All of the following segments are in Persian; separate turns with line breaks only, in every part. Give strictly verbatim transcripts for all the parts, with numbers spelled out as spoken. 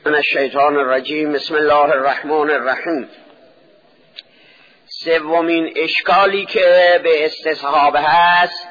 من الشیطان الرجیم. بسم الله الرحمن الرحیم. سومین اشکالی که به استصحاب هست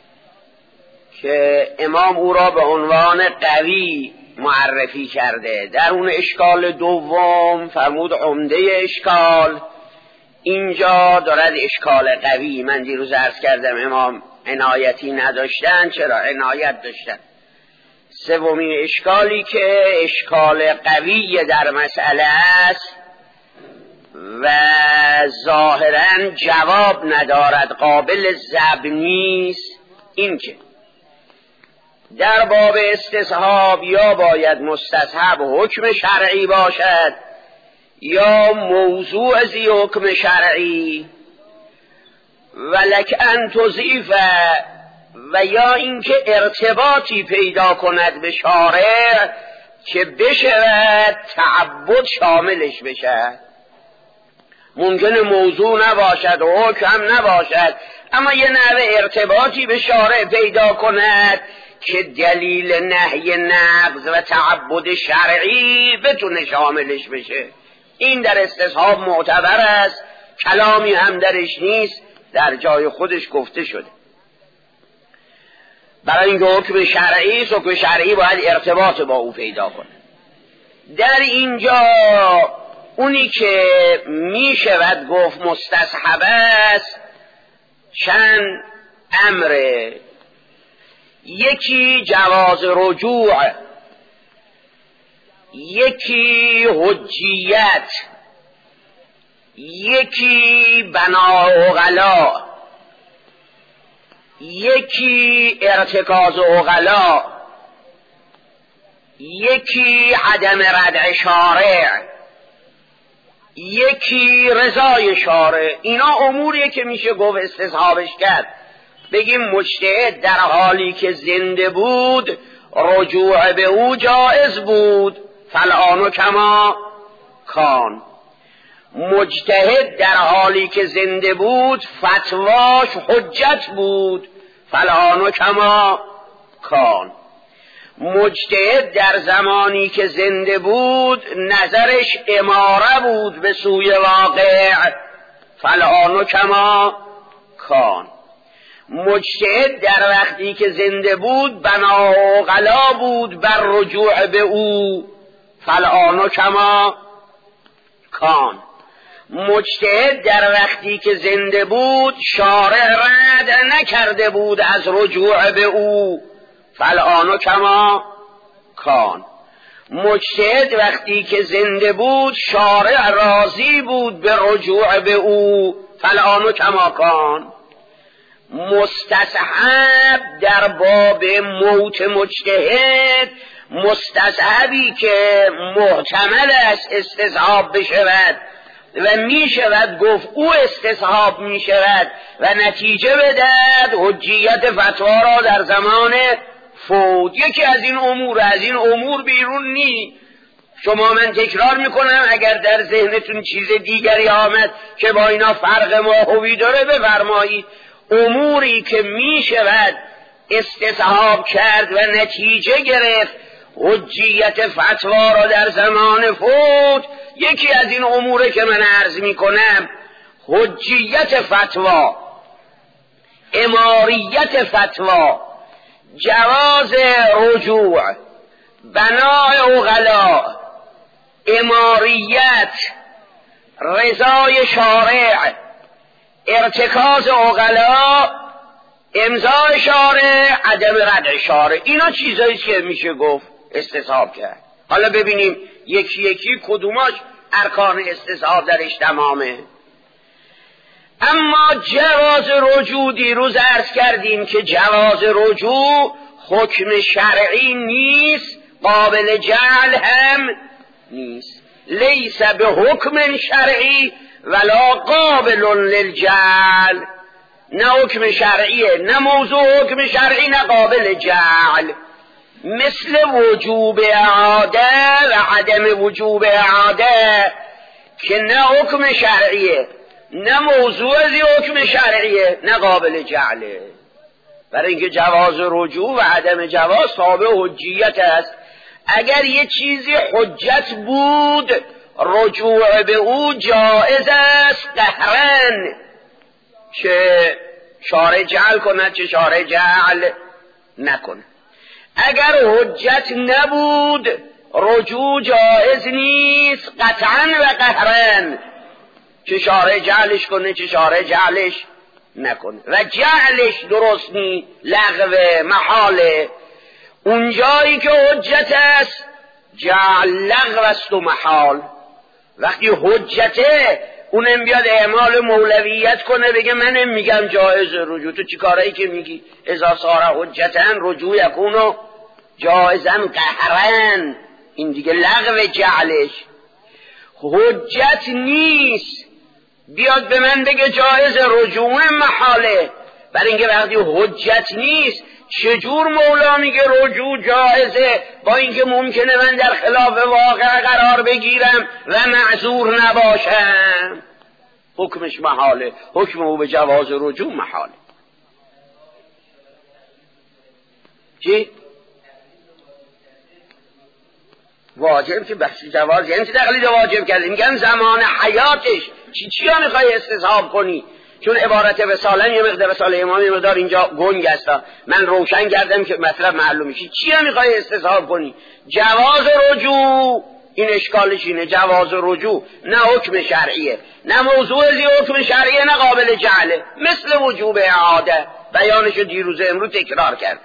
که امام او را به عنوان قوی معرفی کرده، در اون اشکال دوم فرمود عمده اشکال. اینجا دارد اشکال قوی. من دیروز عرض کردم امام عنایتی نداشتن، چرا عنایت داشتن. سومین اشکالی که اشکال قوی در مسئله است و ظاهراً جواب ندارد، قابل ضبط نیست، این که در باب استصحاب یا باید مستصحب حکم شرعی باشد یا موضوع زی حکم شرعی، ولک ان تضیف، و یا اینکه ارتباطی پیدا کند به شارع که بشود تعبد شاملش بشد. ممکنه موضوع نباشد و حکم نباشد، اما یه نوع ارتباطی به شارع پیدا کند که دلیل نهی نقض و تعبد شرعی بتونه شاملش بشه. این در استصحاب معتبر است، کلامی هم درش نیست، در جای خودش گفته شده. برای اینکه حکم شرعی است، حکم شرعی باید ارتباط با او پیدا کنه. در اینجا اونی که می شود گفت مستصحب است چند امره. یکی جواز رجوع، یکی حجیت، یکی بناء عقلا، یکی ارتکاز عقلا، یکی عدم ردع شارع، یکی رضای شارع. اینا اموریه که میشه گفت استصحابش کرد. بگیم مجتهد در حالی که زنده بود رجوع به او جائز بود، فالآن کما کان. مجتهد در حالی که زنده بود فتواش حجت بود، فالآن کما کان. مجتهد در زمانی که زنده بود نظرش اماره بود به سوی واقع، فالآن کما کان. مجتهد در وقتی که زنده بود بنا و غلا بود بر رجوع به او، فالآن کما کان. مجتهد در وقتی که زنده بود شارع رد نکرده بود از رجوع به او، فالآن کما کان. مجتهد وقتی که زنده بود شارع راضی بود به رجوع به او، فالآن کما کان. مستصحب در باب موت مجتهد، مستصحبی که محتمل است استصحاب بشود و می شود گفت او استصحاب می شود و نتیجه بدهد حجیت فتوا را در زمان فوت. یکی از این امور، از این امور بیرون نی. شما من تکرار میکنم، اگر در ذهنتون چیز دیگری آمد که با اینا فرق ماهوی داره بفرمایید. اموری که می شود استصحاب کرد و نتیجه گرفت حجیت فتوا را در زمان فوت، یکی از این اموره که من عرض می کنم حجیت فتوا، اماریت فتوا، جواز رجوع، بناء عقلا، اماریت، رضای شارع، ارتکاز عقلا، امضای شارع، عدم ردع شارع. اینا چیزایی که میشه گفت استصحاب کرد. حالا ببینیم یکی یکی کدوماش ارکان استصحاب درش تمامه. اما جواز رجوع دیروز عرض کردیم که جواز رجوع حکم شرعی نیست، قابل جعل هم نیست. لیس به حکم شرعی ولا قابل للجعل. نه حکم شرعیه، نه موضوع حکم شرعی، نه قابل جعل. مثل وجوب اعاده و عدم وجوب اعاده که نه حکم شرعیه، نه موضوع زی حکم شرعیه، نه قابل جعله. برای اینکه جواز رجوع و عدم جواز تابع حجیت است. اگر یه چیزی حجت بود رجوع به او جائز است قهرن، چه شارع جعل کند چه شارع جعل نکنه. اگر حجت نبود رجوع جائز نیست قطعا و قهرن، چه شارع جعلش کنه چه شارع جعلش نکنه. و جعلش درست نی، لغو محاله. اونجایی که حجت است جعل لغو است و محال. وقتی حجته اونم بیاد اعمال مولویت کنه بگه منم میگم جایز رجوع، تو چی کارایی که میگی؟ اذا صار حجتن رجوع یکونو جایزن قهرن، این دیگه لغو جعلش. حجت نیست بیاد به من بگه جایز رجوع محاله، برای اینکه وقتی حجت نیست چجور مولا میگه رجوع جایزه، با اینکه ممکنه من در خلاف واقع قرار بگیرم و معذور نباشم. حکمش محاله، حکم او به جواز رجوع محاله. چی؟ واجب که بخشی جواز، یعنی چه تقلید واجب کرده؟ میگن زمان حیاتش چی چی ها میخوای استصحاب کنی؟ چون عبارت وصالن یه مقدار وصال امام یه مقدار اینجا گنگ است، من روشن کردم که مطلب معلوم میشه. چی ها میخوای استصحاب کنی؟ جواز رجوع، این اشکالش اینه، جواز رجوع نه حکم شرعیه، نه موضوع زی حکم شرعیه، نه قابل جعله، مثل وجوب اعاده. بیانشو دیروز امروز تکرار کرد.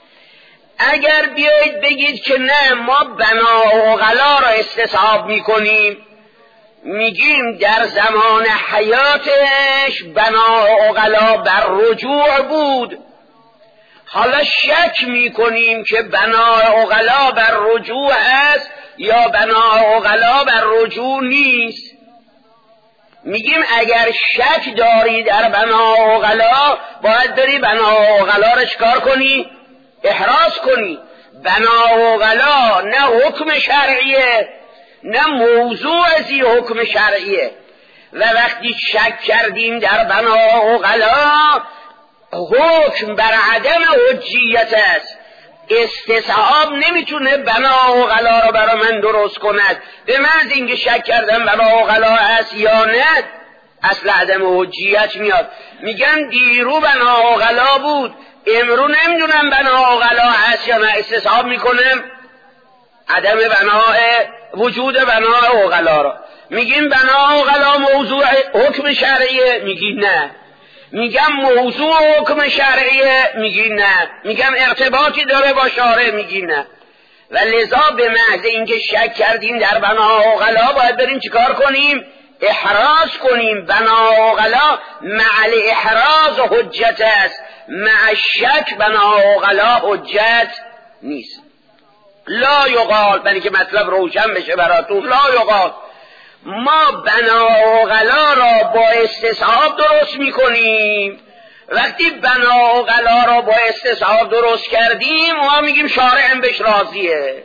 اگر بیایید بگید که نه ما بنا و غلا را استصحاب میکنیم، میگیم در زمان حیاتش بنا و غلا بر رجوع بود، حالا شک میکنیم که بنا و غلا بر رجوع است یا بنا و غلا بر رجوع نیست. میگیم اگر شک داری در بنا و غلا باید بری بنا و غلا را چکار کنی؟ احراز کنی. بنا و غلا نه حکم شرعیه نه موضوع ازی حکم شرعیه، و وقتی شک کردیم در بنا و غلا حکم بر عدم حجیت است. استصحاب نمیتونه بنا و غلا را برای من درست کند، به محض اینکه شک کردم بنا و غلا است یا نه اصل عدم حجیت میاد. میگن دیرو بنا و غلا بود، امرو نمیدونم بنا و غلا هست یا نه، استصحاب میکنم عدم بناء وجود بناء و غلا را. میگیم بنا و غلا موضوع حکم شرعیه، میگی نه. میگم موضوع حکم شرعیه، میگی نه. میگم ارتباطی داره با شارع، میگی نه. و لذا به محض اینکه شک کردیم در بنا و غلا باید بریم چیکار کنیم؟ احراز کنیم. بنا و غلا مع الاحراز حجت است، مع شک بنا و غلا حجت نیست. لا یقال، برای که مطلب روشن بشه براتون، لا یقال ما بنا و غلا را با استصحاب درست میکنیم. وقتی بنا و غلا را با استصحاب درست کردیم ما میگیم شارع هم بهش راضیه.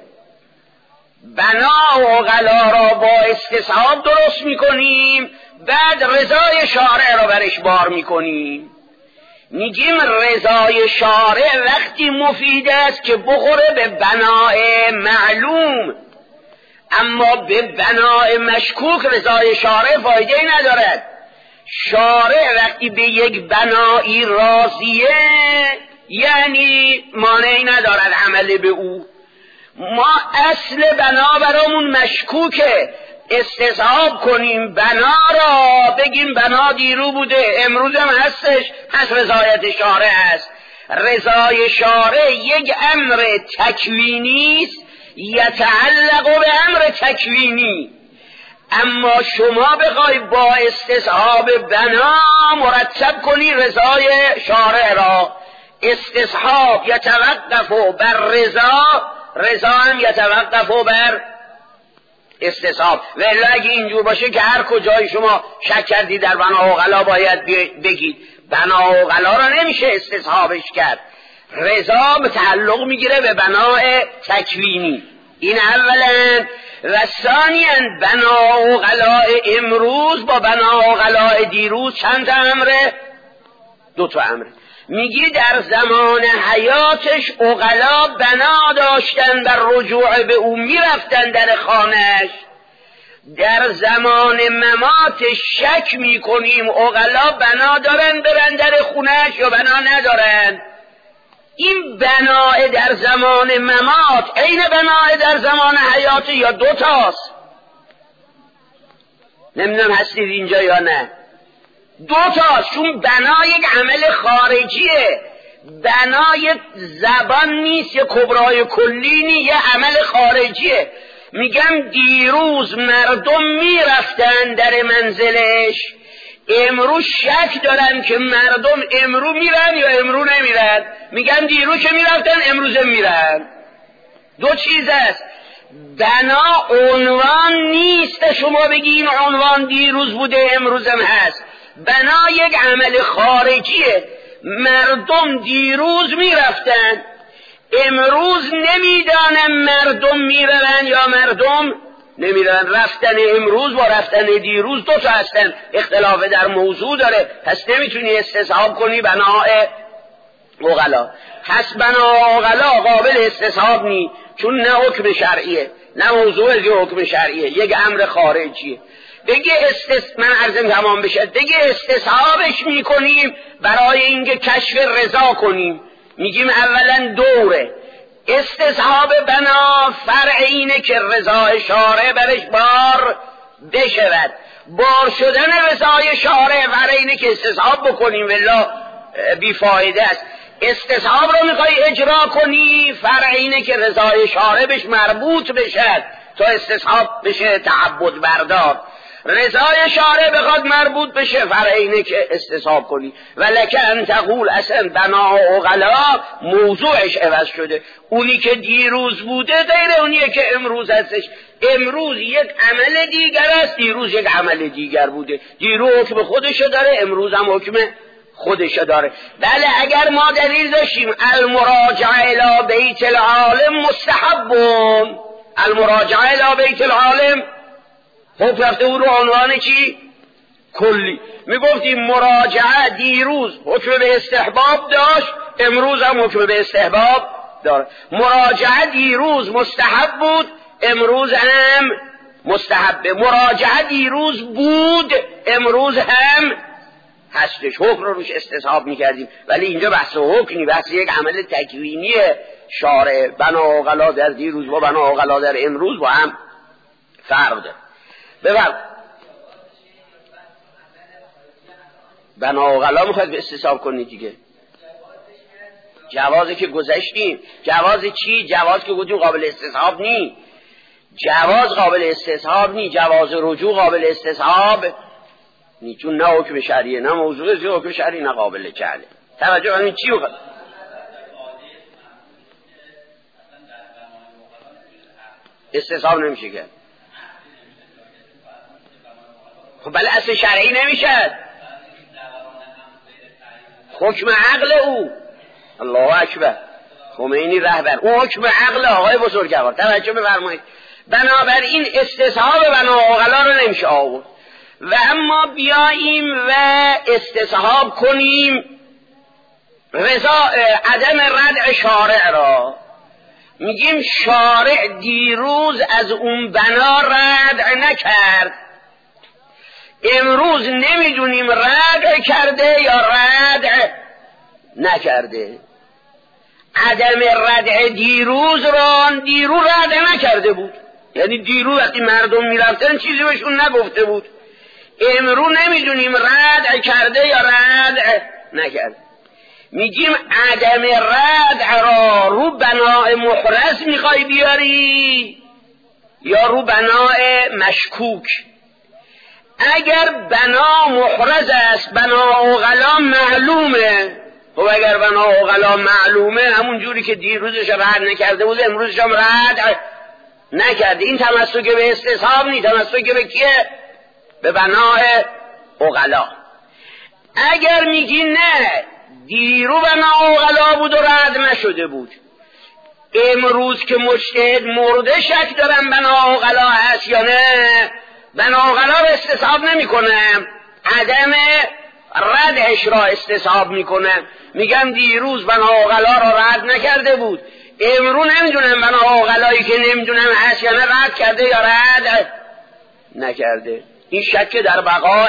بنا و غلا را با استصحاب درست میکنیم، بعد رضای شارع را برش بار میکنیم. میگیم رضای شارع وقتی مفید است که بخوره به بنای معلوم، اما به بنای مشکوک رضای شارع فایده ندارد. شارع وقتی به یک بنایی راضیه یعنی مانعی ندارد عمل به او. ما اصل بنا برامون مشکوکه، استصحاب کنیم بنا را، بگیم بنا دیرو بوده امروز هم هستش، پس رضایت شارع است. رضای شارع یک امر تکوینی است یتعلق به امر تکوینی، اما شما بخوای با استصحاب بنا مرتب کنی رضای شارع را. استصحاب یتوقف بر رضا، رضا هم یتوقف بر استصحاب. ولی اگه اینجور باشه که هر کجای شما شک کردی در بنا و غلا باید بگید بنا و غلا را نمیشه استصحابش کرد. رضا به تعلق میگیره به بنای تکوینی، این اولا. و ثانیاً بنا و غلا امروز با بنا و غلا دیروز چند تا امره؟ دو تا امره. میگی در زمان حیاتش عقلا بنا داشتن بر رجوع به او، میرفتن در خانهش. در زمان مماتش شک میکنیم عقلا بنا دارن برن در خونهش یا بنا ندارن. این بنای در زمان ممات عین بنای در زمان حیات یا دو تاست؟ نمیدونم هستید اینجا یا نه. دو تاست، چون بنا یک عمل خارجیه، بنای زبان نیست، یه کبرای کلی نیست، یه عمل خارجیه. میگم دیروز مردم میرفتن در منزلش، امروز شک دارن که مردم امرو میرن یا امرو نمیرن. میگن دیروز که میرفتن امروز میرن. دو چیز است، بنا عنوان نیست شما بگین عنوان دیروز بوده امروزم هست. بنا یک عمل خارجیه. مردم دیروز میرفتن، امروز نمیدانم مردم میرن یا مردم نمیرن. رفتن امروز با رفتن دیروز دو تا هستن، اختلاف در موضوع داره، پس نمیتونی استصحاب کنی بنای عقلا. پس بنا عقلا قابل استصحاب نی، چون نه حکم شرعیه نه موضوع از یه حکم شرعیه، یک امر خارجیه. بگه استس... من عرضم تمام بشه، بگه استصحابش میکنیم برای اینکه کشف رضا کنیم. میگیم اولا دوره استصحاب بنا فرع اینه که رضای شارع برش بار بشود. بار شدن رضای شارع فرع اینه که استصحاب بکنیم، ولی بیفایده است. استصحاب رو میخوای اجرا کنی، فرع اینه که رضای شارع بش مربوط بشد تا استصحاب بشه تعبد بردار. رضای شارع بخواد مربوط بشه، فرع اینه که استصحاب کنی. ولکه ان تقول اصلا بنا و عقلا موضوعش عوض شده، اونی که دیروز بوده غیر اونیه که امروز هستش. امروز یک عمل دیگر است، دیروز یک عمل دیگر بوده. دیروز حکم خودشو داره، امروز هم حکم خودشو داره. بله اگر ما دلیل داشتیم المراجعه الی بیت العالم مستحبون، المراجعه الی بیت العالم خب رفته او رو عنوان چی؟ کلی. میگفتیم مراجعه دیروز حکم به استحباب داشت، امروز هم حکم به استحباب داره. مراجعه دیروز مستحب بود، امروز هم مستحبه. مراجعه دیروز بود، امروز هم هستش. حکم رو روش استصحاب میکردیم، ولی اینجا بحث حکمی، بحث یک عمل تکوینی شارع. بنا عقلا در دیروز و بنا عقلا در امروز با هم فرق داره. ببر بنا عقلا میخواید به استصحاب کنید دیگه. جوازه که گذشتیم. جواز چی؟ جواز که گفتیم قابل استصحاب نی. جواز قابل استصحاب نی، جواز رجوع قابل استصحاب نی، چون نه حکم شرعیه نه موضوع زی حکم شرعی نه قابل جعله. توجه کنید چی بخواد استصحاب نمیشه کرد. خب بله اصل شرعی نمیشد، حکم عقل او. الله اکبر، خمینی رهبر، اون حکم عقل آقای بزرگوار. توجه بفرمایید. بنابراین استصحاب بنا عقلا رو نمیشه آورد. و اما بیاییم و استصحاب کنیم رضا عدم ردع شارع را. میگیم شارع دیروز از اون بنا ردع نکرد، امروز نمیدونیم ردع کرده یا ردع نکرده. عدم ردع دیروز را دیروز ردع نکرده بود، یعنی دیروز وقتی مردم میرفتن چیزی بهشون نگفته بود. امرو نمیدونیم ردع کرده یا ردع نکرده. میگیم عدم ردع را رو بناء محرز میخوای بیاری یا رو بناء مشکوک؟ اگر بنا محرز است، بنا عقلا معلومه. خب اگر بنا عقلا معلومه، همون جوری که دیروزش رد نکرده بود امروزش هم رد نکرده. این تمسک به استصحاب نی، تمسک به کیه؟ به بنا عقلا. اگر میگی نه دیرو بنا عقلا بود و رد نشده بود، امروز که مجتهد مرده شک دارم بنا عقلا هست یا نه، بنا عقلا رو استصحاب نمی کنم، عدم ردش را استصحاب میکنن، میگن دیروز بنا عقلا را رد نکرده بود، امرو نمیدونم بنا عقلایی که نمیدونم هست یا نه رد کرده یا رد نکرده. این شک در بقاء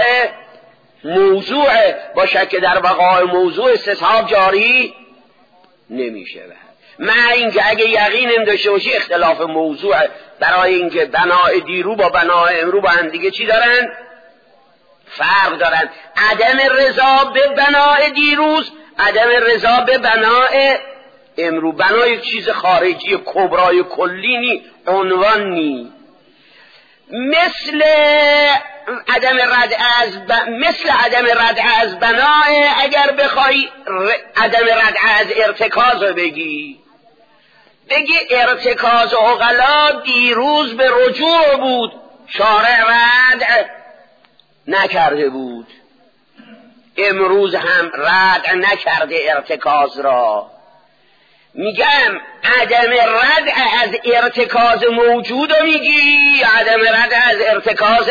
موضوع با شک در بقاء موضوع استصحاب جاری نمیشه. مع اینکه اگه یقین داشته باشی اختلاف موضوع، برای اینکه بنای دیرو با بنای امرو با هم دیگه چی دارن؟ فرق دارن. عدم رضا به بنای دیروز، عدم رضا به بنای امرو. بنای یک چیز خارجی کبرای کلی نی، عنوان نی. مثل عدم رد از ب... مثل عدم رد از بنای، اگر بخوای ر... عدم رد از ارتکاز رو بگی، بگی ارتکاز عقلا دیروز به رجوع بود، شارع رد نکرده بود، امروز هم رد نکرده ارتکاز را. میگم عدم رد از ارتکاز موجود رو میگی، عدم رد از ارتکاز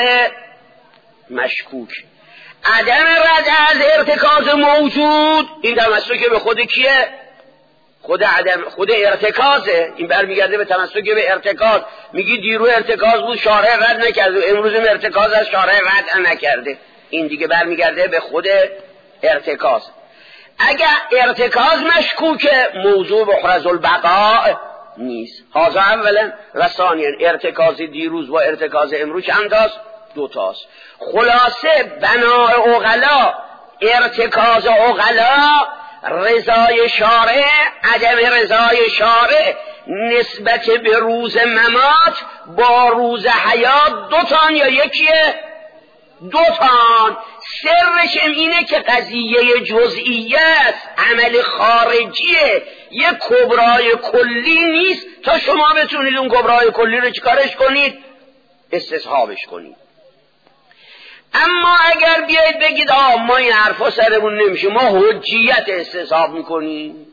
مشکوک. عدم رد از ارتکاز موجود این تمسک به خود کیه؟ خود عدم خود ارتکازه. این برمیگرده به تمسک به ارتکاز. میگی دیرو ارتکاز بود شارع رد نکرده، امروز هم ارتکاز از شارع رد نکرده. این دیگه برمیگرده به خود ارتکاز. اگر ارتکاز مشکوکه موضوع بحرز البقاء نیست. هذا اولا و ثانیا. ارتکاز دیروز و ارتکاز امروز چند تاست؟ دو تاست. خلاصه بنای عقلا، ارتکاز عقلا، رضای شارع، عدم رضای شارع نسبت به روز ممات با روز حیات دو تان یا یکیه؟ دو تان. سرش اینه که قضیه جزئیت عمل خارجیه، یک کبرای کلی نیست تا شما بتونید اون کبرای کلی رو چیکارش کنید؟ استصحابش کنید. اما اگر بیایید بگید آه ما این حرفا سرمون نمیشه، ما حجیت استصحاب میکنیم،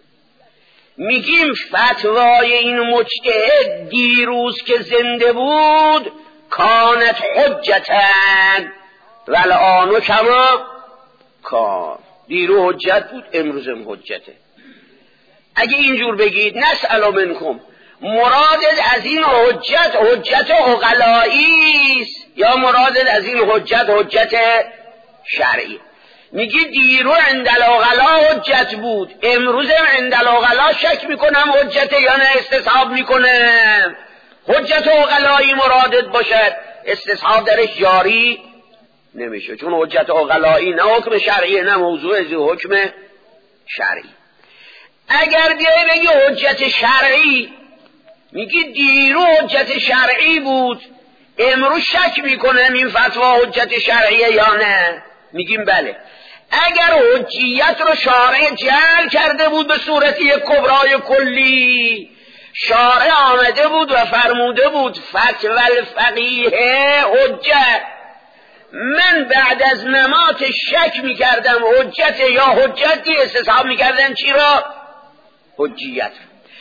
میگیم فتوای این مجتهد دیروز که زنده بود کانت حجتن والآن کما کان، دیرو حجت بود امروزم حجته. اگه اینجور بگید نسأل منکم، مرادت از این حجت حجت عقلایی است یا مرادت از این حجت حجت شرعی؟ میگی دیرو عند العقلا حجت بود، امروزم عند العقلا شک میکنم حجت یا نه استصحاب میکنم. حجت عقلایی مرادت باشد استصحاب درش جاری نمیشه، چون حجت عقلایی نه حکم شرعی نه موضوع از حکم شرعی. اگر بیای بگی حجت شرعی، میگی دیرو حجت شرعی بود امروز شک میکنم این فتوا حجت شرعیه یا نه، میگیم بله. اگر حجیت رو شارع جعل کرده بود به صورت یک کبرای کلی، شارع آمده بود و فرموده بود فتوی الفقیه حجت، من بعد از ممات شک میکردم حجت یا حجتی، استصحاب میکردم چی را؟ حجیت.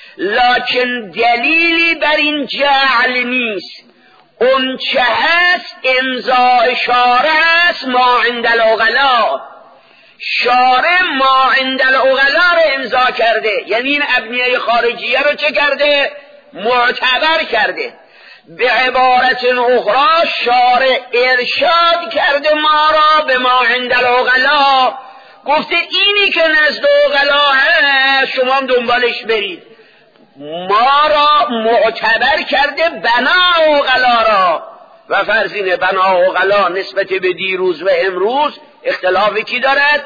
لکن دلیلی بر این جعل نیست، اون چه هست امضاء شارع است ما عند العقلا. شارع ما عند العقلا رو امضا کرده، یعنی این ابنیه خارجیه رو چه کرده؟ معتبر کرده. به عبارت اخرى شارع ارشاد کرده ما را به ما عند العقلا، گفته اینی که نزد عقلا هست شما هم دنبالش برید. ما را معتبر کرده بنا عقلا را، و فرضینه بنا عقلا نسبت به دیروز و امروز اختلاف کی دارد؟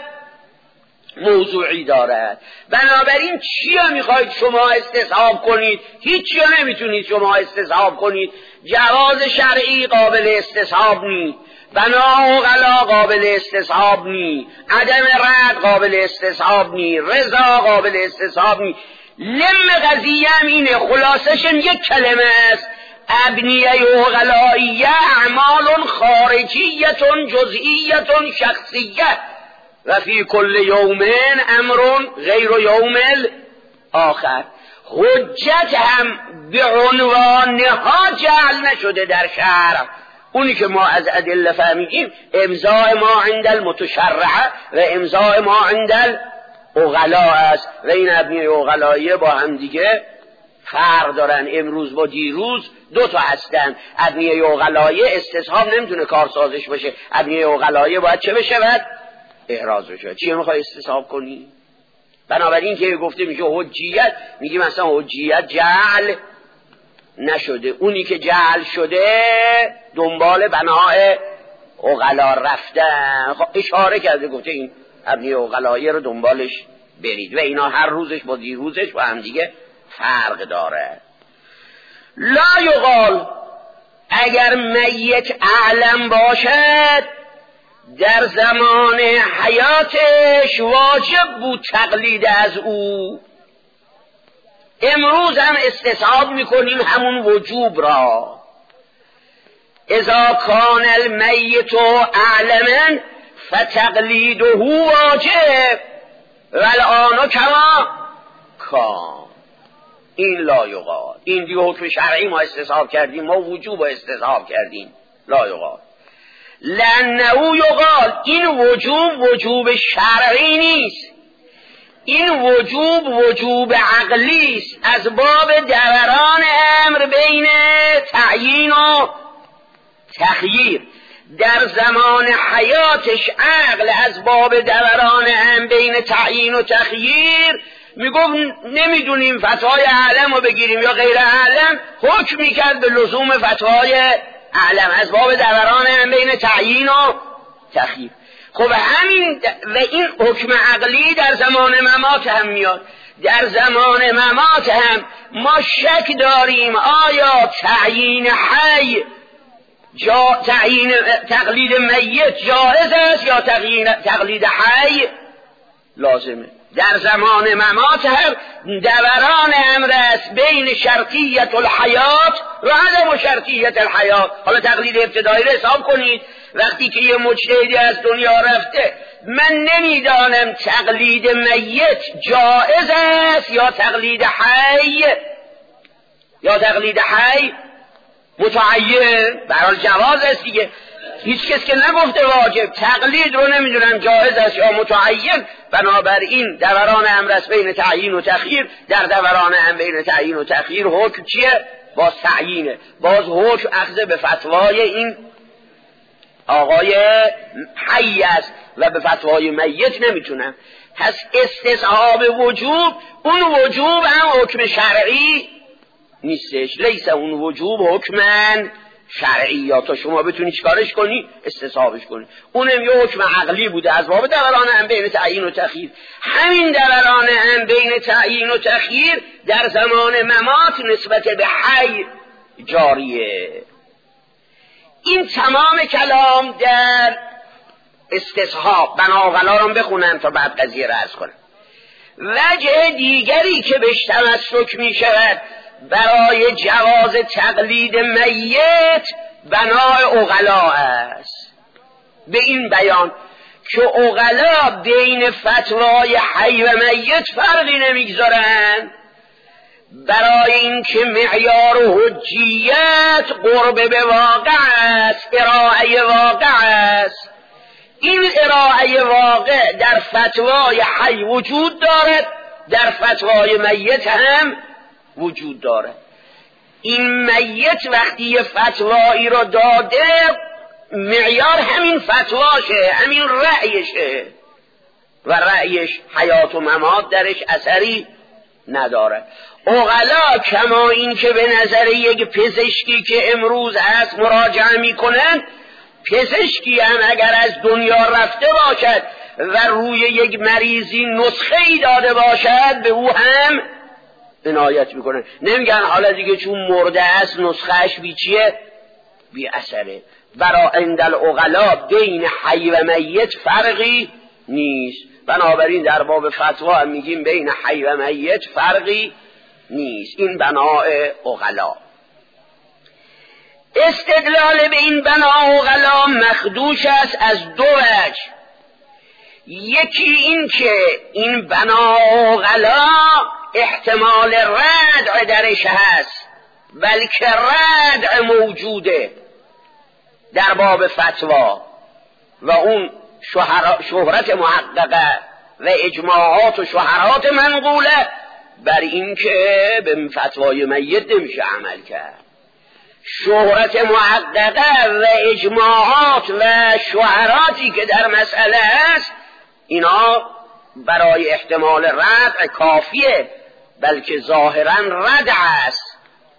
موضوعی دارد. بنابراین چی ها میخواید شما استصحاب کنید؟ هیچی ها نمیتونید شما استصحاب کنید. جواز شرعی قابل استصحاب نی، بنا عقلا قابل استصحاب نی، عدم رد قابل استصحاب نی، رضا قابل استصحاب نی. لم قضیه هم اینه، خلاصش یک کلمه است: ابنیه عقلائیه اعمال خارجیه جزئیه شخصیه و فی کل یومین امر غیر یوم آخر. حجت هم به عنوانها جعل نشده در شرع، اونی که ما از ادله فهمیدیم امضاء ما عند المتشرعه و امضاء ما عند الاغلا است و این ابنیه اغلاییه با هم دیگه فرق دارن. امروز با دیروز دو تا هستن. ابنیه اغلاییه استصحاب نمیتونه کارسازش باشه، ابنیه اغلاییه باید چه بشه؟ بعد احراز بشه. چیه میخوای استصحاب کنی؟ بنابراین که گفته میشه حجیت، میگیم مثلا حجیت جعل نشده، اونی که جعل شده دنبال بنای اغلا رفتن. خب اشاره کرده گفته این ابنیه اغلاییه رو دنبالش برید و اینا هر روزش با دیروزش با هم دیگه فرق داره. لا یقال اگر میت اعلم باشد در زمان حیاتش واجب بود تقلید از او. امروز هم استصحاب میکنیم همون وجوب را. اذا کان المیت اعلما فتقلیده واجب والآن کما کان. این لا یقال، این دیگه حکم شرعی ما استصحاب کردیم، ما وجوب رو استصحاب کردیم. لا یقال لانه یقال، این وجوب وجوب شرعی نیست، این وجوب وجوب عقلی است، از باب دوران امر بین تعیین و تخییر. در زمان حیاتش عقل از باب دوران امر بین تعیین و تخییر میگفت نمیدونیم فتوای اعلم رو بگیریم یا غیر اعلم، حکم میکرد به لزوم فتوای اعلم از باب دوران امر بین تعیین و تخییر. خب همین و این حکم عقلی در زمان ممات هم میاد. در زمان ممات هم ما شک داریم آیا تعیین حی جا تعیین تقلید میت جائز است یا تعیین تقلید حی لازمه. در زمان ممات هم دوران امر است بین شرطیت الحیات و عدم شرطیت الحیات. حالا تقلید ابتدایی رو حساب کنید، وقتی که یه مجتهدی از دنیا رفته من نمیدانم تقلید میت جائز است یا تقلید حی یا تقلید حی متعین، برای جواز است دیگه. هیچ کس که نگفته واجب، تقلید رو نمیدونم جائز است یا متعین. بنابراین دوران امر است بین تعیین و تخییر. در دوران امر بین تعیین و تخییر حکم چیه؟ باز تعیینه، باز حکم اخذ به فتوای این آقای حی است و به فتوای میت نمیتونم. پس استصحاب وجوب، اون وجوب هم حکم شرعی نیستش. لیس اون وجوب حکمن شرعی، یا تا شما بتونی چیکارش کنی استصحابش کنی. اونم یه حکم عقلی بوده از باب دوران هم بین تعیین و تخییر. همین دوران هم بین تعیین و تخییر در زمان ممات نسبت به حی جاریه. این تمام کلام در استصحاب. بناغلا رو بخونم تا بعد قضیه را عرض کنم. وجه دیگری که بهش تمسک می شود برای جواز تقلید میت بنای اغلا است. به این بیان که اغلا بین فتوای حی و میت فرقی نمیگذارند، برای اینکه معیار حجیت قرب به واقع است، ارائه واقع است. این ارائه واقع در فتوای حی وجود دارد، در فتوای میت هم وجود دارد. این میت وقتی یه فتوایی رو داده معیار همین فتواشه، همین رأیشه و رأیش حیات و ممات درش اثری نداره. اغلا کما این که به نظر یک پزشکی که امروز هست مراجعه میکنن، پزشکی هم اگر از دنیا رفته باشد و روی یک مریضی نسخه ای داده باشد به او هم عنایت میکنن. نمیگن حالا دیگه چون مرده است نسخهش بی چیه؟ بی اثره. برا اندل اغلا بین حی و میت فرقی نیست. بنابراین در باب فتوا هم میگیم بین حی و میت فرقی نیست. این بناء اغلا. استدلال به این بناء اغلا مخدوش است از دو وجه. یکی این که این بناء اغلا احتمال ردع درش هست، بلکه ردع موجوده. در باب فتوا و اون شهرت محققه و اجماعات و شهرات منقوله بر این که به فتوای میت نمیشه عمل کرد. شهرت محققه و اجماعات و شهراتی که در مسئله است اینا برای احتمال رد کافیه، بلکه ظاهرا رد است.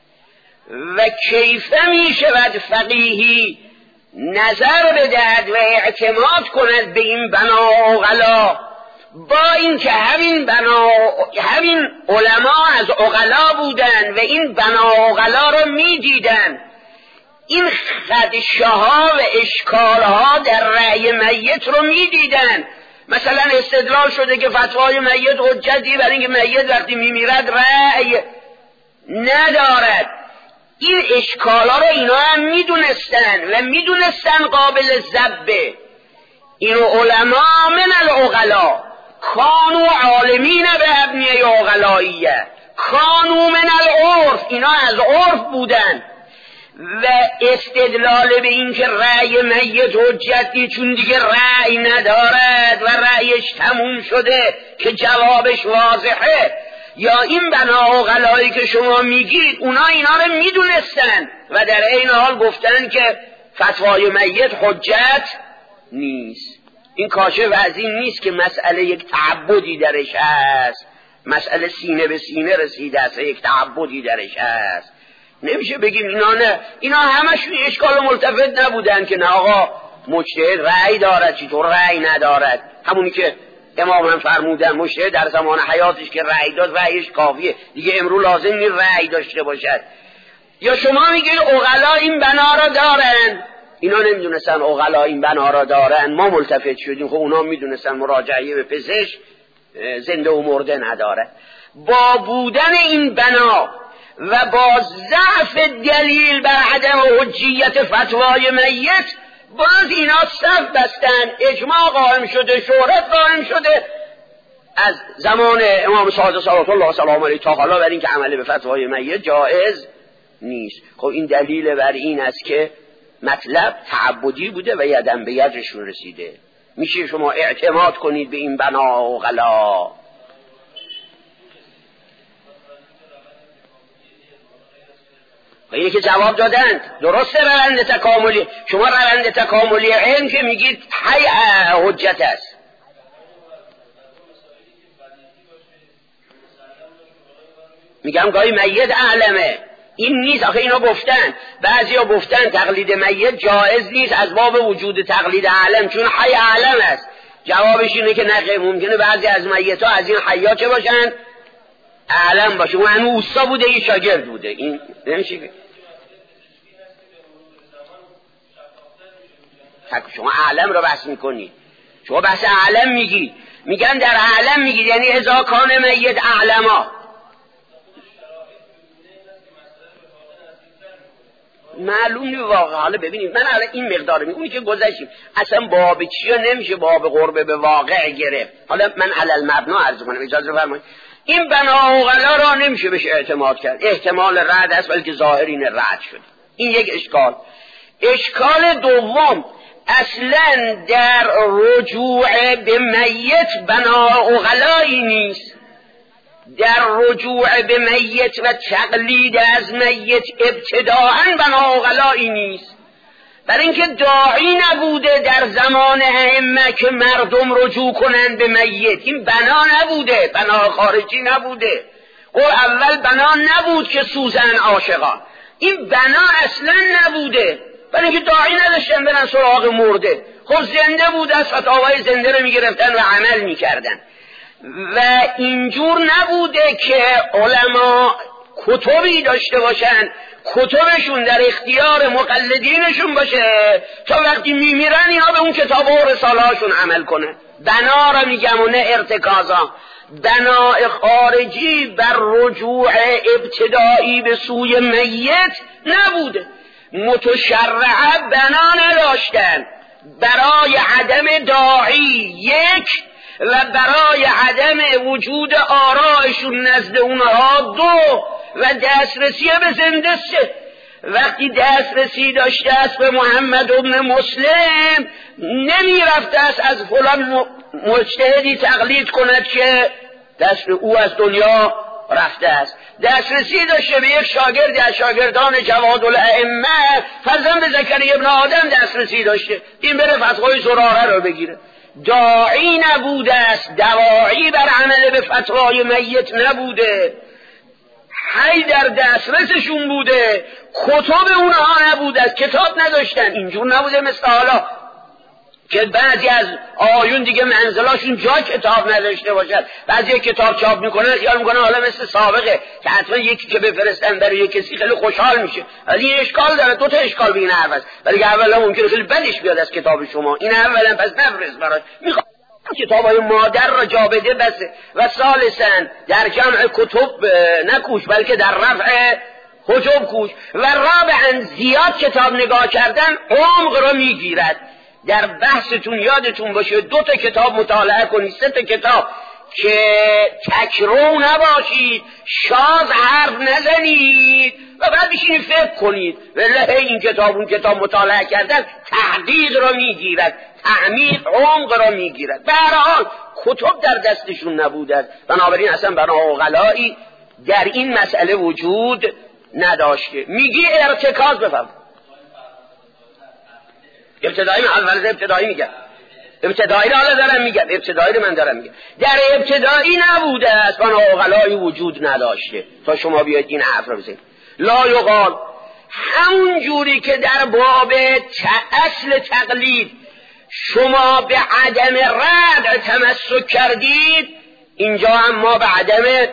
و کیفه می شود فقیهی نظر بدهد و اعتماد کند به این بنا و غلا، با اینکه همین بنا همین علما از عقلا بودن و این بنا و غلا رو می دیدن. این خدشه ها و اشکال ها در رأی میت رو می دیدن. مثلا استدلال شده که فتوای میت حجتی برای اینکه میت وقتی می میرد رأی ندارد. این اشکال ها رو اینا هم می دونستن و می دونستن قابل ضبه. این علما من العقلا کانو عالمین به ابنیه عقلائیه کانو من العرف، اینا از عرف بودن و استدلال به این که رأی میت حجتی چون دیگه رأی ندارد و رأیش تموم شده که جوابش واضحه، یا این بنا و غلایی که شما میگید اونا اینا رو میدونستن و در این حال گفتن که فتوای میت حجت نیست. این کاشف از این نیست که مسئله یک تعبدی درش هست، مسئله سینه به سینه رسیده است، یک تعبدی درش هست. نمیشه بگیم اینا نه، اینا همشون اشکال ملتفت نبودن که نه آقا مجتهد رأی دارد چطور رأی ندارد. همونی که امام هم فرمودن مجتهد در زمان حیاتش که رأی داد رأیش کافیه، دیگه امرو لازم نیست رأی داشته باشد. یا شما میگید عقلا این بنا را دارن، اینا نمیدونستن عقلا این بنا را دارن، ما ملتفت شدیم. خب اونا میدونستن مراجعه به پزشک زنده و مرده نداره. با بودن این بنا و با ضعف دلیل بر عدم حجیت فتوای میت باز اینا صف بستن، اجماع قائم شده، شهرت قائم شده از زمان امام صادق صلوات الله سلام علیه تا حالا بر این که عمل به فتوای میت جایز نیست. خب این دلیل بر این است که مطلب تعبدی بوده و یدن به یدشون رسیده. میشه شما اعتماد کنید به این بنا و غلا. و اینه که جواب دادند درسته روند تکاملی. شما روند تکاملی علم که میگید حی حجت است. میگم گاهی میت اعلمه، این نیست. آخه اینا گفتن، بعضی ها گفتن تقلید میت جایز نیست از باب وجود تقلید اعلم، چون حی اعلم است. جوابش اینه که نه، ممکنه بعضی از میت ها از این حیا چه باشن؟ اعلم باشه. اون هنو اوستا بوده، این شاگرد بوده. این نمیشه. شما اعلم رو بحث میکنی، شما بحث اعلم میگی، میگن در اعلم میگی یعنی اذا کان میت اعلما. معلوم نیست واقعا. حالا ببینید من الان این مقدار میگم، اونی که گذشتیم اصلا باب چیه نمیشه باب قربه به واقع گرفت. حالا من علل مبنا عرض کنم، اجازه بفرمایید. این بنا و غلا را نمیشه بهش اعتماد کرد، احتمال رد است بلکه ظاهرین رد شد. این یک اشکال. اشکال دوم، اصلا در رجوع به میت بنا و غلایی نیست. در رجوع به میت و تقلید از میت ابتداعاً بنا و غلایی نیست، برای اینکه داعی نبوده در زمان ائمه که مردم رجوع کنند به میت. این بنا نبوده، بنا خارجی نبوده. و اول بنا نبود که سوزن عاشقان، این بنا اصلا نبوده، برای اینکه داعی نداشتن برن سراغ مرده. خب زنده بود، از فتاوای زنده رو میگرفتن و عمل میکردن. و اینجور نبوده که علما کتبی داشته باشن، کتبشون در اختیار مقلدینشون باشه تا وقتی میمیرن اینا به اون کتاب و رساله هاشون عمل کنه. بنا را میگم و نه ارتکازا. بنا خارجی بر رجوع ابتدایی به سوی میت نبوده. متشرعه بنا نداشتن برای عدم داعی یک، و برای عدم وجود آرائشون نزد اونها دو، و دسترسی به زنده سه. وقتی دسترسی داشته است به محمد ابن مسلم نمی رفته است از فلان مجتهدی تقلید کند که دست او از دنیا رفته است. دسترسی داشته به یک شاگرد از شاگردان جواد الائمه، فرزند زکریا ابن آدم دسترسی داشته، این بره فتوای زراره رو بگیره. داعی نبوده است، دواعی بر عمل به فتوای میت نبوده، هی در دسترسشون بوده، کتب اونها نبوده است، کتاب نداشتن. اینجور نبوده مثل حالا که بعضی از آیون دیگه منزلاشون جا کتاب نداشته باشد، بعضی کتاب چاپ میکنن خیال میکنن حالا مثل سابقه که حتما یکی که بفرستن برای یک کسی خیلی خوشحال میشه، ولی این اشکال داره، دو تا اشکال به این حرف است. ولی اولا ممکنه خیلی بدش بیاد از کتاب شما، این اولا پس نفرست براش، میخواد کتابای مادر را جا بده بسه. و ثالثاً در جمع کتب نکوش بلکه در رفع حجب کوش. و رابعاً زیاد کتاب نگاه کردن عمق را میگیرد. در بحثتون یادتون باشه دو تا کتاب مطالعه کنید، سه تا کتاب که تکرو نباشید، شاذ حرف نزنید و بعد بشینید فکر کنید. والله این کتاب اون کتاب مطالعه کردن تحقیق را میگیرد، تعمیق عمق را میگیرد. به هر حال کتب در دستشون نبودند، بنابراین اصلا بنا عقلایی در این مسئله وجود نداشته. میگی ارتکاز بفهم ابتدایی، من اول ابتدایی میگم، ابتدایی رو حالا دارم میگم، ابتدایی رو من دارم میگم. در ابتدایی نبوده است، بنا عقلایی وجود نداشته تا شما بیاید این حرف رو بزنید. لا یقال، همون جوری که در باب اصل تقلید شما به عدم رد تمسک کردید، اینجا هم ما به عدم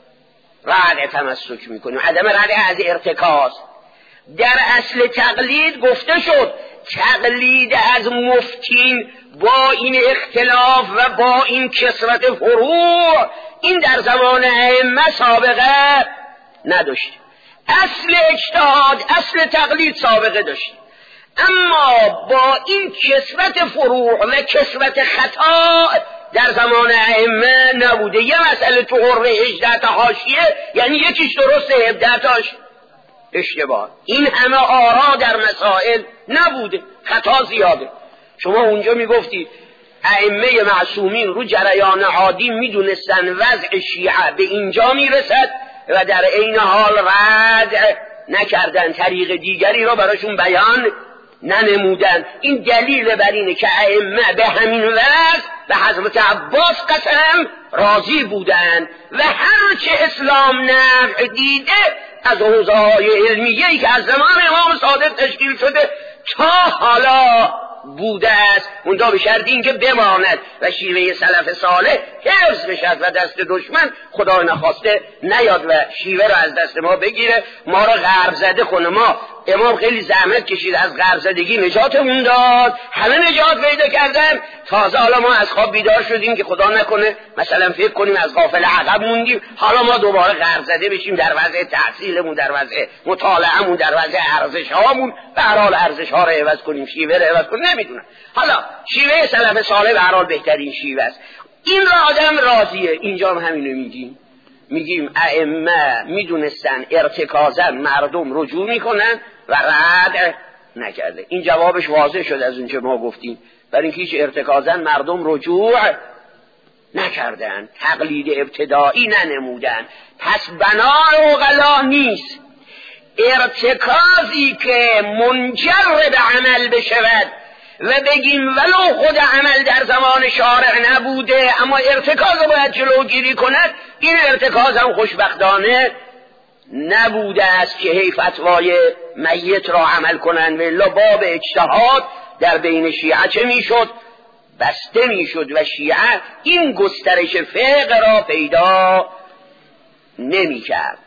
رد تمسک میکنیم. عدم رد از ارتکاز. در اصل تقلید گفته شد تقلید از مفتین با این اختلاف و با این کثرت فروع، این در زمان ائمه سابقه نداشت. اصل اجتهاد، اصل تقلید سابقه داشت، اما با این کثرت فروع و کثرت خطا در زمان ائمه نبوده. یه مسئله تو قرن هجده تا حاشیه، یعنی یکیش درسته هفده تاش اشتباه. این همه آرا در مسائل نبوده، خطا زیاده. شما اونجا میگفتید ائمه معصومین رو جریان عادی میدونستن وضع شیعه به اینجا میرسد و در عین حال رد نکردن، طریق دیگری رو براشون بیان ننمودن. این دلیل بر اینه که ائمه به همین وضع به حضرت عباس قسم راضی بودن و هر چه اسلام نفع دیده از حوزه‌های علمیه‌ای که از زمان امام صادق تشکیل شده تا حالا بوده است، اونجا به شرط این که بماند و شیوه سلف صالح حفظ بشد و دست دشمن خدا نخواسته نیاد و شیوه رو از دست ما بگیره، ما رو غرب زده کنه. ما امام خیلی زحمت کشید، از غرب زدگی نجاتمون داد، همه نجات پیدا کردن، تازه حالا ما از خواب بیدار شدیم که خدا نکنه مثلا فکر کنیم از غافل عقب موندیم، حالا ما دوباره غرب زده بشیم در وضع تحصیلمون، در وضع مطالعهمون، در وضع ارزش‌هامون، به هر حال ارزش‌ها رو عوض کنیم، شیوه رو عوض کنیم، نمیدونم. حالا شیوه سلف صالح به هر حال بهترین شیوه است. این را آدم راضیه. اینجا هم همینو میگیم، میگیم ائمه میدونستن ارتکازا مردم رجوع میکنن و رد نکرده. این جوابش واضح شد از اونچه ما گفتیم، برای اینکه هیچ ارتکازا مردم رجوع نکردن، تقلید ابتدایی ننمودن. پس بنای عقلا نیست ارتکازی که منجر به عمل بشود و بگیم ولو خود عمل در زمان شارع نبوده اما ارتکاز باید جلوگیری کند، این ارتکاز هم خوشبختانه نبوده است که هی فتوای میت را عمل کنند. و الا باب اجتهاد در بین شیعه چه میشد؟ بسته میشد و شیعه این گسترش فقه را پیدا نمیکرد.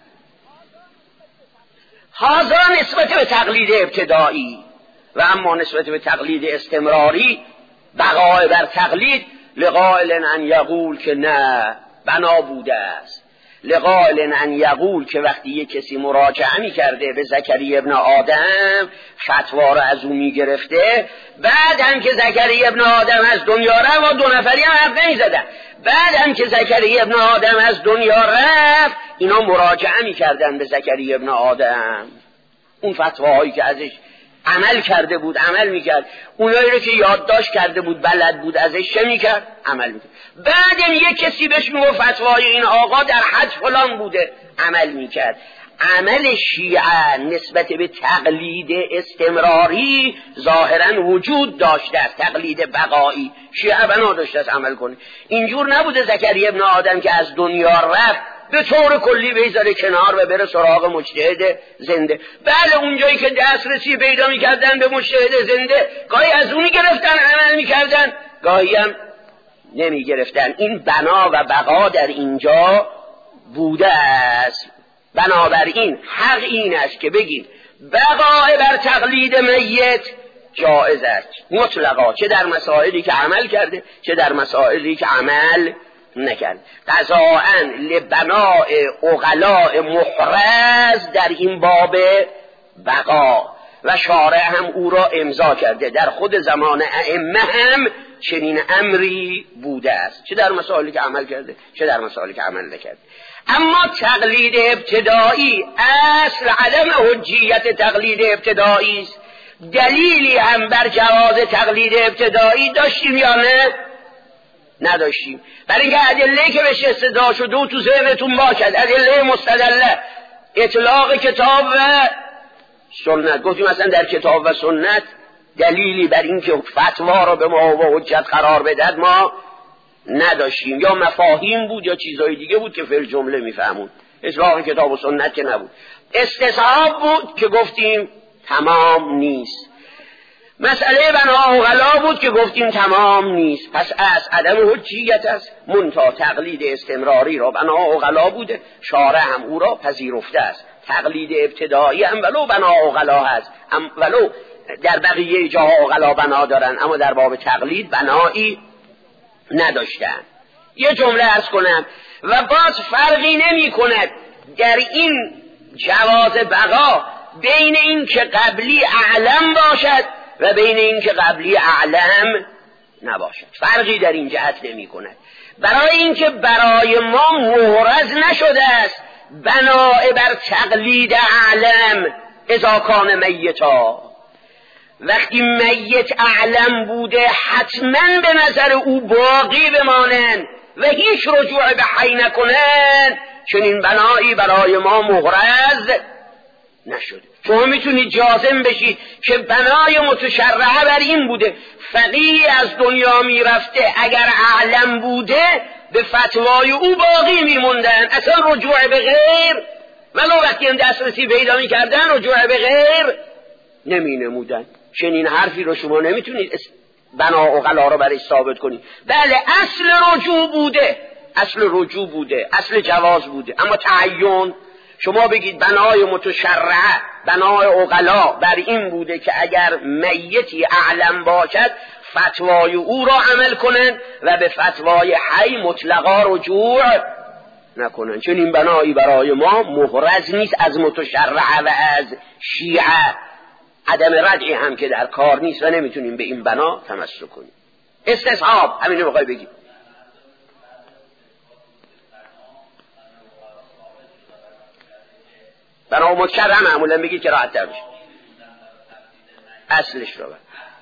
هذا نسبت به تقلید ابتدایی. و اما نسبت به تقلید استمراری، بقای بر تقلید، لقائل ان یقول که نه بنا بوده است، لقائل ان یقول که وقتی یک کسی مراجعه می کرده به زکریا ابن آدم فتوا را از او می گرفته، بعد هم که زکریا ابن آدم از دنیا رفت و دو نفری هم حرف نمی زدن، بعد هم که زکریا ابن آدم از دنیا رفت اینا مراجعه می کردن به زکریا ابن آدم. اون فتواهایی که ازش عمل کرده بود عمل میکرد، اونایی رو که یادداشت کرده بود بلد بود ازش چه میکرد؟ عمل میکرد. بعدم یک کسی بهش میگفت فتوای این آقا در حد فلان بوده، عمل میکرد. عمل شیعه نسبت به تقلید استمراری ظاهرا وجود داشته است، تقلید بقایی. شیعه بنا داشته است عمل کنه. اینجور نبوده زکریا ابن آدم که از دنیا رفت به طور کلی بذاره کنار و بره سراغ مجتهد زنده. بله اونجایی که دسترسی پیدا میکردن به مجتهد زنده گاهی از اونی گرفتن عمل میکردن، گاهی هم نمی گرفتن. این بنا و بقا در اینجا بوده است. بنابراین حق این است که بگید بقای بر تقلید میت جائز است مطلقا، چه در مسائلی که عمل کرده چه در مسائلی که عمل نکرد. قضاءً لبناء عقلاء محرز در این باب بقا و شارع هم او را امضا کرده. در خود زمان ائمه هم چنین امری بوده است، چه در مسائلی که عمل کرده چه در مسائلی که عمل نکرده. اما تقلید ابتدایی اصل عدم حجیت تقلید ابتدایی است. دلیلی هم بر جواز تقلید ابتدایی داشتیم یا نه؟ نداشتیم. برای اینکه ادله‌ای که بهش استدعا شده و تو ذهنتون باشد، ادله مستدله، اطلاق کتاب و سنت. گفتیم مثلا در کتاب و سنت دلیلی بر اینکه فتوا رو به ما و حجت قرار بدهد ما نداشتیم، یا مفاهیم بود یا چیزهای دیگه بود که فعل جمله میفهمون. اطلاق کتاب و سنت که نبود. استصحاب بود که گفتیم تمام نیست. مسئله بنا عقلا بود که گفتیم تمام نیست. پس از عدم حجیت است، منتها تقلید استمراری را بنا عقلا بوده، شارع هم او را پذیرفته است. تقلید ابتدایی هم ولو بنا عقلا هست، هم ولو در بقیه جاها عقلا بنا دارن، اما در باب تقلید بنایی نداشتن. یه جمله عرض کنم و باز فرقی نمی کند در این جواز بقا بین این که قبلی اعلم باشد و بین این که قبلی اعلم نباشد. فرقی در این جهت نمی کند، برای اینکه برای ما محرز نشده است بناء بر تقلید اعلم اذا کان میتا. وقتی میت اعلم بوده حتما به نظر او باقی بمانند و هیچ رجوع به حی نکنند، چنین بنایی برای ما محرز نشده. شما میتونید جازم بشید که بنای متشرعه بر این بوده، فقیه از دنیا میرفته اگر اعلم بوده به فتوای او باقی میموندن، اصلا رجوع به غیر ولو وقتی هم دسترسی پیدا میکردن رجوع به غیر نمی نمودن. چنین حرفی رو شما نمیتونید بنا عقلا رو برای ثابت کنید. بله اصل رجوع بوده، اصل رجوع بوده، اصل جواز بوده، اما تعین شما بگید بنای متشرعه بنای عقلا بر این بوده که اگر میتی اعلم باشد فتوای او را عمل کنند و به فتوای حی مطلقا رجوع نکنن. چون این بنایی برای ما محرز نیست از متشرعه و از شیعه. عدم رجعی هم که در کار نیست و نمیتونیم به این بنا تمسک کنیم. استصحاب همینو بخوای بگیم. بنا متشرعه معمولا بگید که راحت تر بشه. اصلش رو بر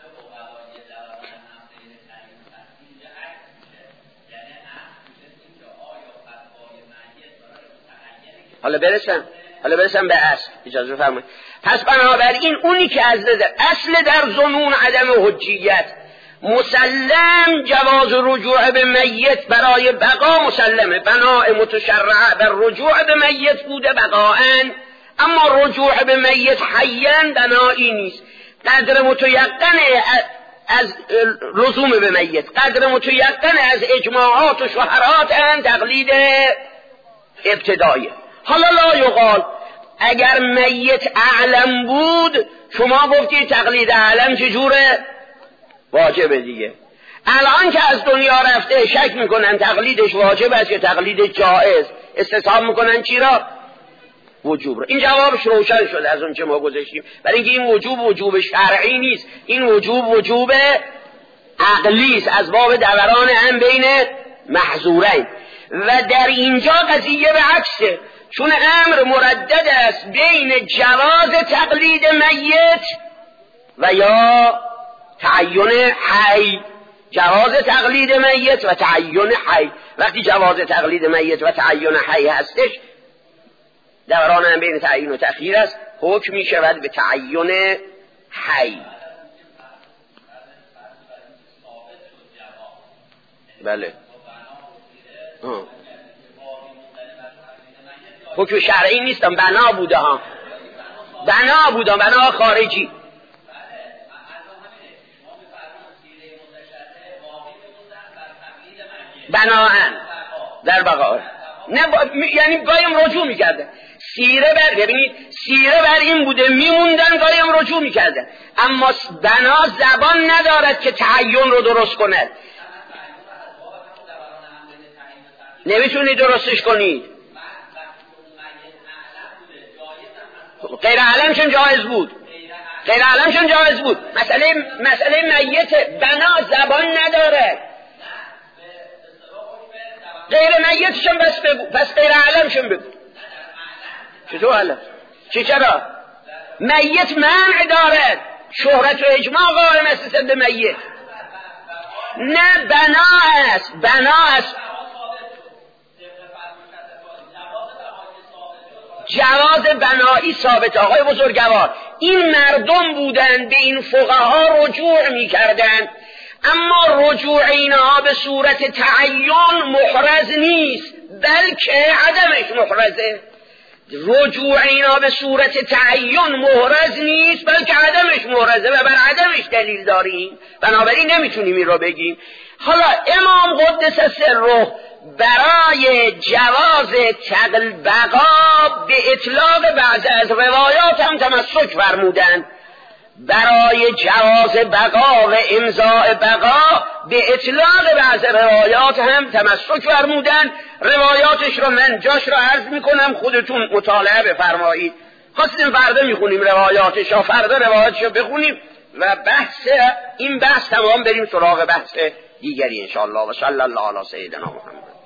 حالا برسم حالا برسم به اصل، اجازه بفرمایید. پس بنابراین اونی که از اصل در ظنون عدم حجیت مسلم جواز رجوع به میت برای بقا مسلمه، بناء متشرعه بر رجوع به میت بوده بقاءً، اما رجوع به میت حیاً بنایی نیست. قدر متیقن از لزوم به میت، قدر متیقن از اجماعات و شهرات ان تقلید ابتدایه. حالا لا یقال اگر میت اعلم بود شما گفتی تقلید اعلم چجوره؟ واجبه دیگه. الان که از دنیا رفته شک میکنن تقلیدش واجب است یا تقلید جائز، استصحاب میکنن چی را؟ وجوب را. این جوابش روشن شده از اون چه ما گذاشتیم، برای اینکه این وجوب وجوب شرعی نیست، این وجوب وجوب عقلی است، از باب دوران هم بین محظورین. و در اینجا قضیه به عکسه. چون امر مردد است بین جواز تقلید میت و یا تعین حی. جواز تقلید میت و تعین حی. وقتی جواز تقلید میت و تعین حی هستش، دوران هم بین تعیین و تأخیر است، حکم می شود به تعین حی. بله. آه. حکم شرعی نیستم، بنا بوده ها، بنا بوده، بنا خارجی. بناهن در بقا نه با... یعنی گایم رجوع میکرده. سیره بر ببینید سیره بر این بوده میموندن، گایم رجوع میکرده، اما بنا زبان ندارد که تعین رو درست کند. نمیتونید درستش کنید. غیر علم چون جایز بود، غیر علم چون جایز بود. مسئله مسئله میت بنا زبان نداره. غیر میتشون بس بگو، پس غیر علمشون بگو. چطور علم؟ چی چرا؟ میت منع دارد، شهرت و اجماع قائم است به میت. نه بنا است، بنا است. جواز بنایی ثابت. آقای بزرگوار، این مردم بودند به این فقها رجوع می کردند، اما رجوع اینها به صورت تعین محرز نیست، بلکه عدمش محرزه. رجوع اینها به صورت تعین محرز نیست، بلکه عدمش محرزه و بر عدمش دلیل داریم، بنابراین نمیتونیم این رو بگیم. حالا امام قدس سره برای جواز تقل بقا به اطلاق بعض از روایات هم تمسک فرمودند. برای جواز بقا و امضاء بقا به اطلاق بعض روایات هم تمسک فرمودند. روایاتش رو من جاش رو عرض میکنم، خودتون مطالعه بفرمایید. خواستیم فردا میخونیم روایاتش، یا فردا روایاتش رو بخونیم و بحث این بحث تمام بریم سراغ بحث دیگری انشاءالله. و صلی الله علی سیدنا محمد.